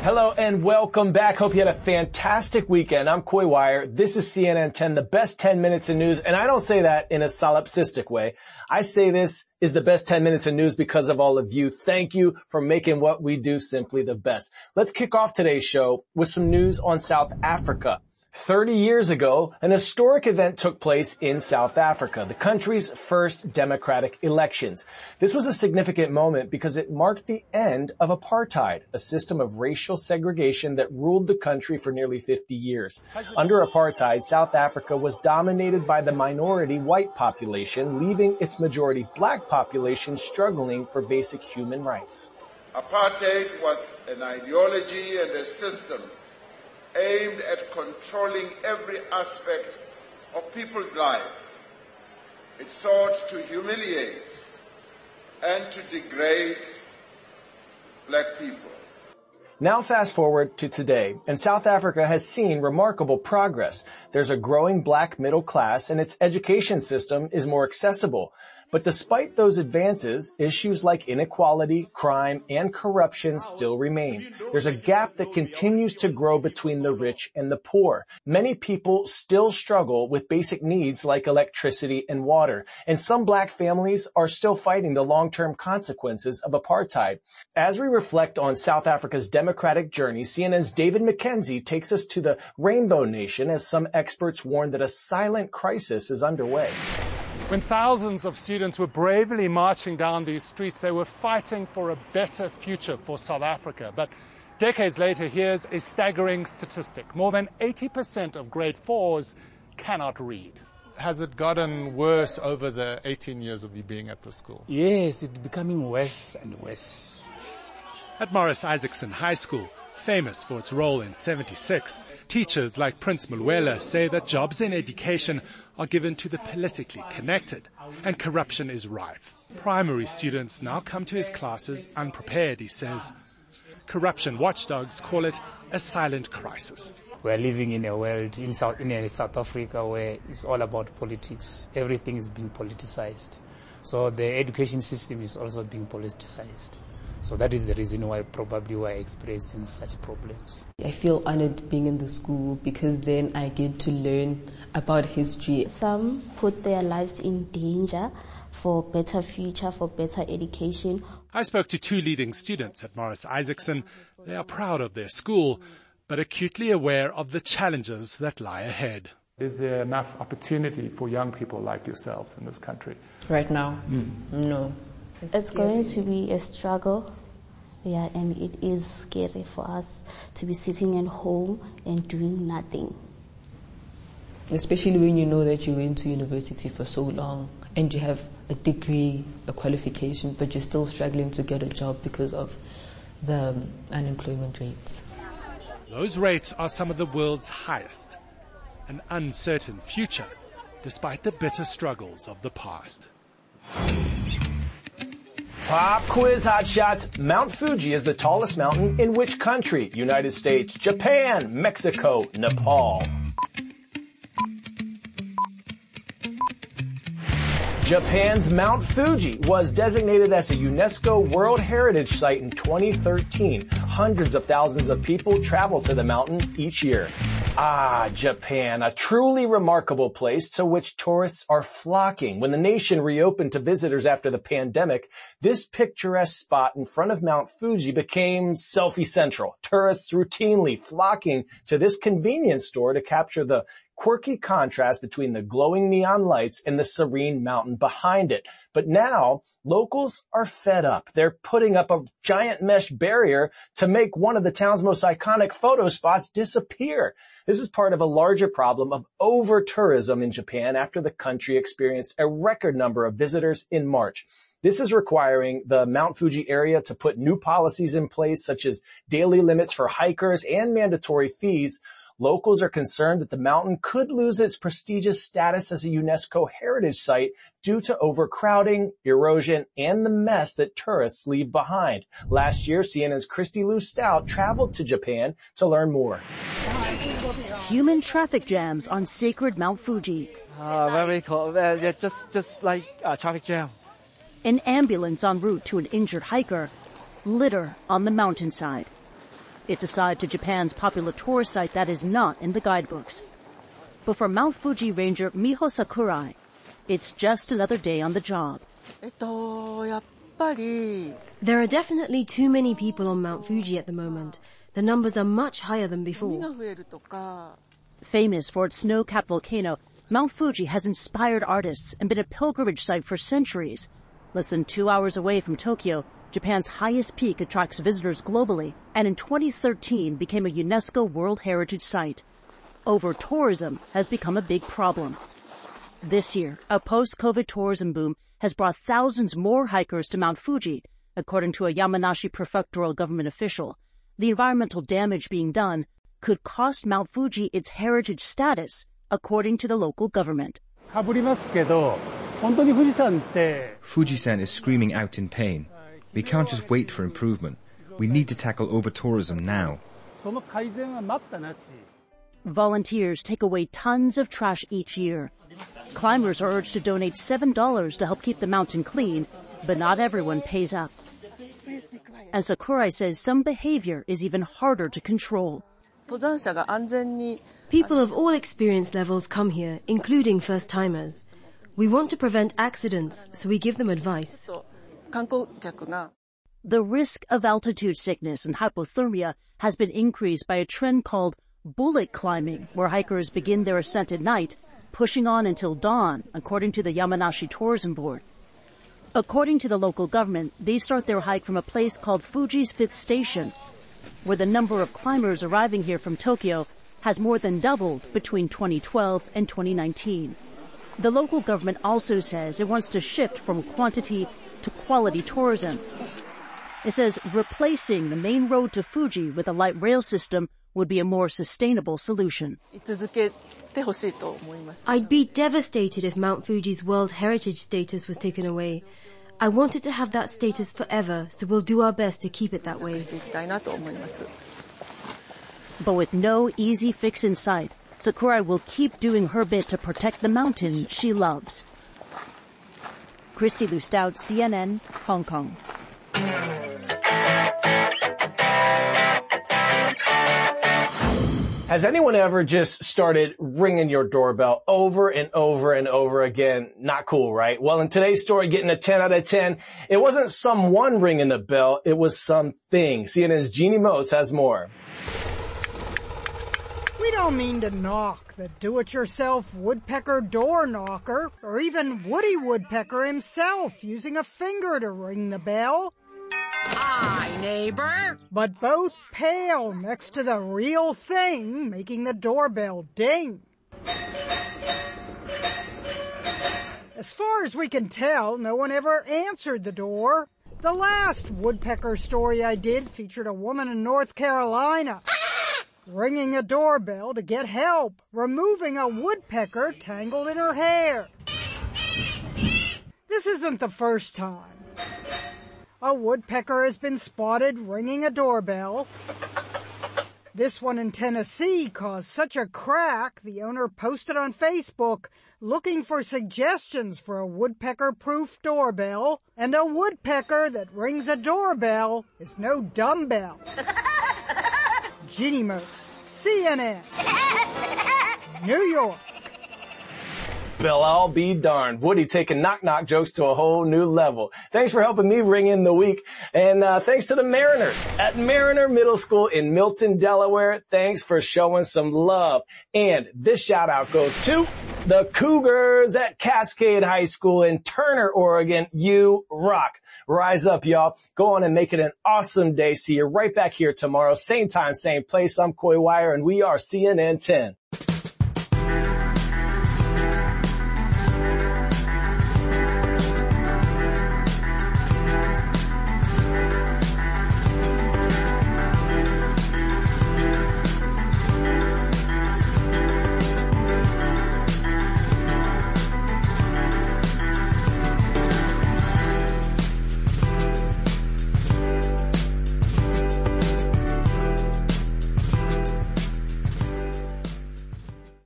Hello and welcome back. Hope you had a fantastic weekend. I'm Coy Wire. This is CNN 10, the best 10 minutes in news. And I don't say that in a solipsistic way. I say this is the best 10 minutes in news because of all of you. Thank you for making what we do simply the best. Let's kick off today's show with some news on South Africa. 30 years ago, an historic event took place in South Africa, the country's first democratic elections. This was a significant moment because it marked the end of apartheid, a system of racial segregation that ruled the country for nearly 50 years. Under apartheid, South Africa was dominated by the minority white population, leaving its majority black population struggling for basic human rights. Apartheid was an ideology and a system aimed at controlling every aspect of people's lives. It sought to humiliate and to degrade black people. Now fast forward to today, and South Africa has seen remarkable progress. There's a growing black middle class, and its education system is more accessible. But despite those advances, issues like inequality, crime, and corruption still remain. There's a gap that continues to grow between the rich and the poor. Many people still struggle with basic needs like electricity and water, and some black families are still fighting the long-term consequences of apartheid. As we reflect on South Africa's democratic journey, CNN's David McKenzie takes us to the Rainbow Nation as some experts warn that a silent crisis is underway. When thousands of students were bravely marching down these streets, they were fighting for a better future for South Africa. But decades later, here's a staggering statistic. More than 80% of grade 4s cannot read. Has it gotten worse over the 18 years of you being at the school? Yes, it's becoming worse and worse. At Morris Isaacson High School, famous for its role in 76, teachers like Prince Mulwela say that jobs in education are given to the politically connected, and corruption is rife. Primary students now come to his classes unprepared, he says. Corruption watchdogs call it a silent crisis. We're living in a world, in South Africa, where it's all about politics. Everything is being politicized. So the education system is also being politicized. So that is the reason why probably we're experiencing such problems. I feel honored being in the school because then I get to learn about history. Some put their lives in danger for better future, for better education. I spoke to two leading students at Morris Isaacson. They are proud of their school, but acutely aware of the challenges that lie ahead. Is there enough opportunity for young people like yourselves in this country? Right now, no. It's going to be a struggle, and it is scary for us to be sitting at home and doing nothing. Especially when you know that you went to university for so long and you have a degree, a qualification, but you're still struggling to get a job because of the unemployment rates. Those rates are some of the world's highest. An uncertain future, despite the bitter struggles of the past. Pop quiz hotshots. Mount Fuji is the tallest mountain in which country? United States, Japan, Mexico, Nepal. Japan's Mount Fuji was designated as a UNESCO World Heritage Site in 2013. Hundreds of thousands of people travel to the mountain each year. Ah, Japan, a truly remarkable place to which tourists are flocking. When the nation reopened to visitors after the pandemic, this picturesque spot in front of Mount Fuji became selfie central. Tourists routinely flocking to this convenience store to capture the quirky contrast between the glowing neon lights and the serene mountain behind it. But now, locals are fed up. They're putting up a giant mesh barrier to make one of the town's most iconic photo spots disappear. This is part of a larger problem of over-tourism in Japan after the country experienced a record number of visitors in March. This is requiring the Mount Fuji area to put new policies in place, such as daily limits for hikers and mandatory fees. Locals are concerned that the mountain could lose its prestigious status as a UNESCO heritage site due to overcrowding, erosion, and the mess that tourists leave behind. Last year, CNN's Christy Lou Stout traveled to Japan to learn more. Human traffic jams on sacred Mount Fuji. Very cool. Just like a traffic jam. An ambulance en route to an injured hiker. Litter on the mountainside. It's a side to Japan's popular tourist site that is not in the guidebooks. But for Mount Fuji ranger Miho Sakurai, it's just another day on the job. There are definitely too many people on Mount Fuji at the moment. The numbers are much higher than before. Famous for its snow-capped volcano, Mount Fuji has inspired artists and been a pilgrimage site for centuries. Less than 2 hours away from Tokyo, Japan's highest peak attracts visitors globally, and in 2013 became a UNESCO World Heritage Site. Over-tourism has become a big problem. This year, a post-COVID tourism boom has brought thousands more hikers to Mount Fuji, according to a Yamanashi prefectural government official. The environmental damage being done could cost Mount Fuji its heritage status, according to the local government. Fuji-san is screaming out in pain. We can't just wait for improvement. We need to tackle over-tourism now. Volunteers take away tons of trash each year. Climbers are urged to donate $7 to help keep the mountain clean, but not everyone pays up. And Sakurai says some behavior is even harder to control. People of all experience levels come here, including first-timers. We want to prevent accidents, so we give them advice. The risk of altitude sickness and hypothermia has been increased by a trend called bullet climbing, where hikers begin their ascent at night, pushing on until dawn, according to the Yamanashi Tourism Board. According to the local government, they start their hike from a place called Fuji's 5th Station, where the number of climbers arriving here from Tokyo has more than doubled between 2012 and 2019. The local government also says it wants to shift from quantity to quality tourism. It says replacing the main road to Fuji with a light rail system would be a more sustainable solution. I'd be devastated if Mount Fuji's World Heritage status was taken away. I want it to have that status forever, so we'll do our best to keep it that way. But with no easy fix in sight, Sakurai will keep doing her bit to protect the mountain she loves. Christy Lou Stout, CNN, Hong Kong. Has anyone ever just started ringing your doorbell over and over and over again? Not cool, right? Well, in today's story, getting a 10 out of 10, it wasn't someone ringing the bell, it was something. CNN's Jeannie Mose has more. We don't mean to knock the do-it-yourself woodpecker door knocker, or even Woody Woodpecker himself using a finger to ring the bell. Hi, neighbor. But both pale next to the real thing making the doorbell ding. As far as we can tell, no one ever answered the door. The last woodpecker story I did featured a woman in North Carolina ringing a doorbell to get help, removing a woodpecker tangled in her hair. This isn't the first time a woodpecker has been spotted ringing a doorbell. This one in Tennessee caused such a crack, the owner posted on Facebook looking for suggestions for a woodpecker-proof doorbell, and a woodpecker that rings a doorbell is no dumbbell. Jeannie Mose, CNN, New York. Bill, I'll be darned. Woody taking knock-knock jokes to a whole new level. Thanks for helping me ring in the week. And thanks to the Mariners at Mariner Middle School in Milton, Delaware. Thanks for showing some love. And this shout-out goes to the Cougars at Cascade High School in Turner, Oregon. You rock. Rise up, y'all. Go on and make it an awesome day. See you right back here tomorrow. Same time, same place. I'm Coy Wire, and we are CNN 10.